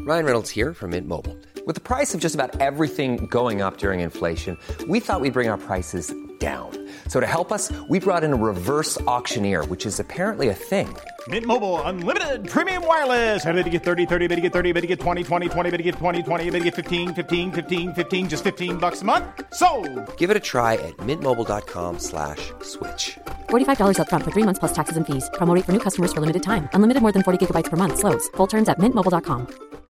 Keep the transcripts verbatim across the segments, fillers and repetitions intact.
Ryan Reynolds here from Mint Mobile. With the price of just about everything going up during inflation, we thought we'd bring our prices down. So to help us, we brought in a reverse auctioneer, which is apparently a thing. Mint Mobile Unlimited Premium Wireless. How to get thirty, thirty, how to get thirty, how to get twenty, twenty, twenty, how to get twenty, twenty, how to get fifteen, fifteen, fifteen, fifteen, just fifteen bucks a month? Sold! Give it a try at mintmobile.com slash switch. forty-five dollars up front for three months plus taxes and fees. Promo rate for new customers for limited time. Unlimited more than forty gigabytes per month. Slows full terms at mint mobile dot com.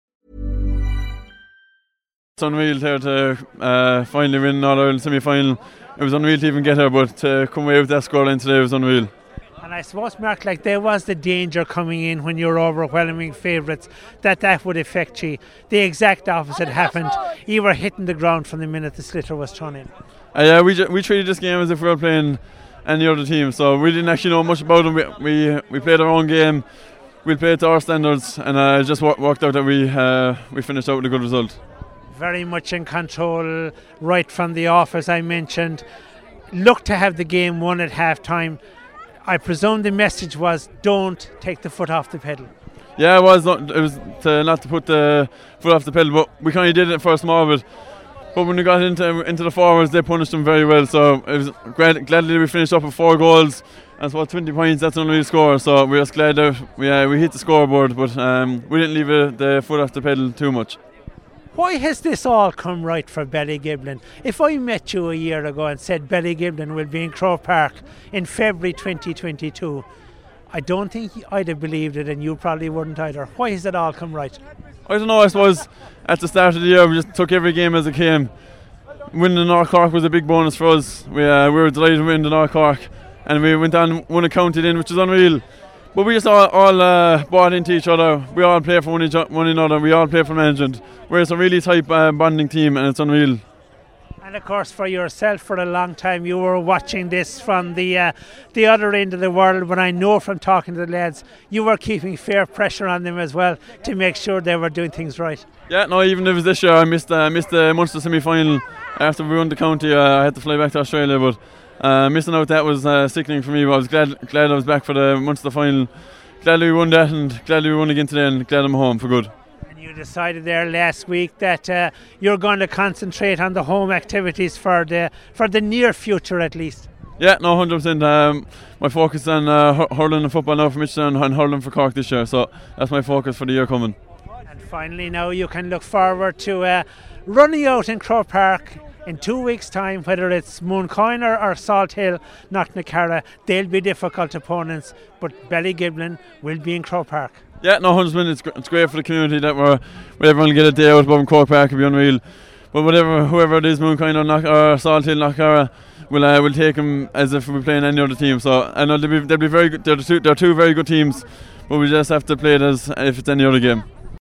It's unreal there to uh, finally win an All-Ireland semi-final. It was unreal to even get her, but to come away with that scoreline today was unreal. And I suppose, Mark, like there was the danger coming in when you're overwhelming favourites that that would affect you. The exact opposite happened. You were hitting the ground from the minute the sliotar was thrown in. Uh, yeah, we ju- we treated this game as if we were playing any other team, so we didn't actually know much about them. We we, we played our own game. We played to our standards, and uh, it just w- worked out that we uh, we finished out with a good result. Very much in control right from the off, as I mentioned. Looked to have the game won at half time. I presume the message was don't take the foot off the pedal. Yeah, it was not, it was to not to put the foot off the pedal, but we kind of did it for a small bit. But when we got into into the forwards, they punished them very well. So it was glad, gladly we finished up with four goals. And it's about twenty points. That's an unreal score. So we're just glad that we uh, we hit the scoreboard, but um, we didn't leave uh, the foot off the pedal too much. Why has this all come right for Ballygiblin? If I met you a year ago and said Ballygiblin will be in Croke Park in February twenty twenty-two, I don't think I'd have believed it, and you probably wouldn't either. Why has it all come right? I don't know, I suppose at the start of the year we just took every game as it came. Winning the North Cork was a big bonus for us. We, uh, we were delighted to win the North Cork, and we went on and won a county then, which is unreal. But we just all, all uh, bought into each other. We all play for one, each, one another. We all play for management. We're a really tight uh, bonding team, and it's unreal. And of course, for yourself, for a long time, you were watching this from the uh, the other end of the world. But I know from talking to the lads, you were keeping fair pressure on them as well to make sure they were doing things right. Yeah, no, even if it was this year, I missed uh, missed the Munster semi-final after we won the county. Uh, I had to fly back to Australia, but. Uh, missing out that was uh, sickening for me, but I was glad glad I was back for the Munster final. Glad we won that, and glad we won again today, and glad I'm home for good. And you decided there last week that uh, you're going to concentrate on the home activities for the for the near future at least. Yeah, no, one hundred percent. Um, my focus on uh, hurling and football now for Mitchelstown and hurling for Cork this year, so that's my focus for the year coming. And finally now you can look forward to uh, running out in Croke Park in two weeks' time, whether it's Mooncoin or Salt Hill, Knocknacarra. They'll be difficult opponents, but Ballygiblin will be in Croke Park. Yeah, no, one hundred percent. It's, gr- it's great for the community that we're, we're everyone will get a day out above in Croke Park. It'll be unreal. But whatever, whoever it is, Mooncoin or, Knock, or Salt Hill, Knocknacarra, we'll, uh, we'll take them as if we're playing any other team. So I know they'll be, they'll be very good. They're two, they're two very good teams, but we just have to play it as if it's any other game.